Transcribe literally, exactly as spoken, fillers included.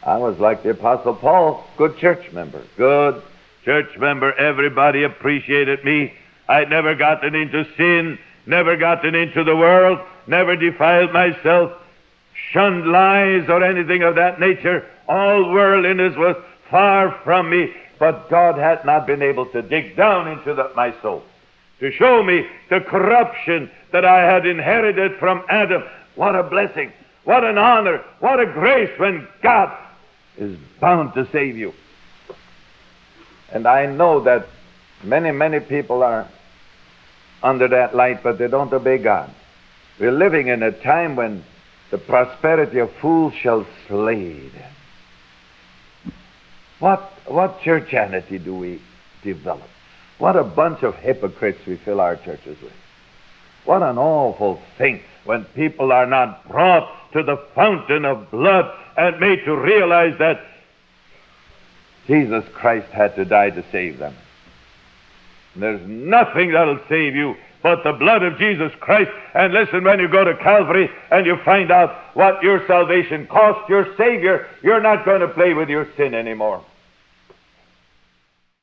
I was like the Apostle Paul, good church member. Good church member. Everybody appreciated me. I'd never gotten into sin, never gotten into the world, never defiled myself, shunned lies or anything of that nature. All worldliness was far from me, but God had not been able to dig down into the, my soul to show me the corruption that I had inherited from Adam. What a blessing, what an honor, what a grace when God is bound to save you. And I know that many, many people are under that light, but they don't obey God. We're living in a time when the prosperity of fools shall slay them. What, what churchianity do we develop? What a bunch of hypocrites we fill our churches with. What an awful thing when people are not brought to the fountain of blood and made to realize that Jesus Christ had to die to save them. There's nothing that'll save you but the blood of Jesus Christ. And listen, when you go to Calvary and you find out what your salvation cost your Savior, you're not going to play with your sin anymore.